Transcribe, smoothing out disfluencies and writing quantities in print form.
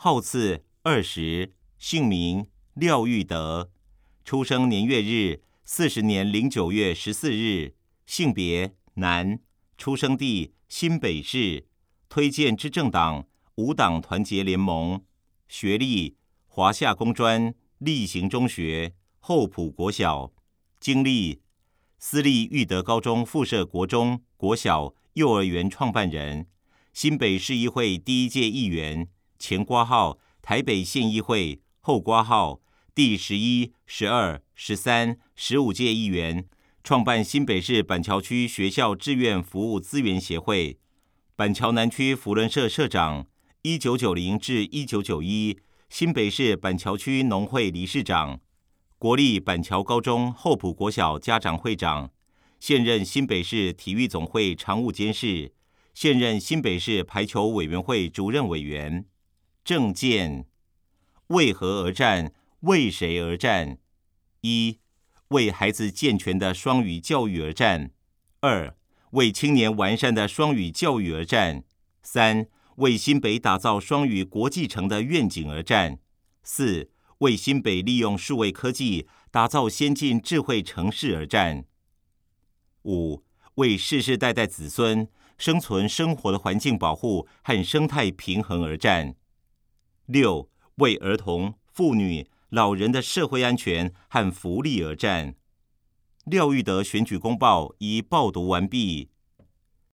号次20，姓名廖玉德，出生年月日40年09月14日，性别男，出生地新北市，推荐之政党无党团结联盟，学历华夏工专、力行中学、厚朴国小，经历私立育德高中附设国中、国小、幼儿园创办人，新北市议会第1届议员，前括号台北县议会，后括号第11、12、13、15届议员，创办新北市板桥区学校志愿服务资源协会，板桥南区扶轮社社长，1990至1991，新北市板桥区农会理事长，国立板桥高中厚朴国小家长会长，现任新北市体育总会常务监事，现任新北市排球委员会主任委员。政见：为何而战？为谁而战？1. 为孩子健全的双语教育而战。2. 为青年完善的双语教育而战。3. 为新北打造双语国际城的愿景而战。4. 为新北利用数位科技打造先进智慧城市而战。5. 为世世代代子孙生存生活的环境保护和生态平衡而战。6. 为儿童、妇女、老人的社会安全和福利而战。廖玉德选举公报已报读完毕。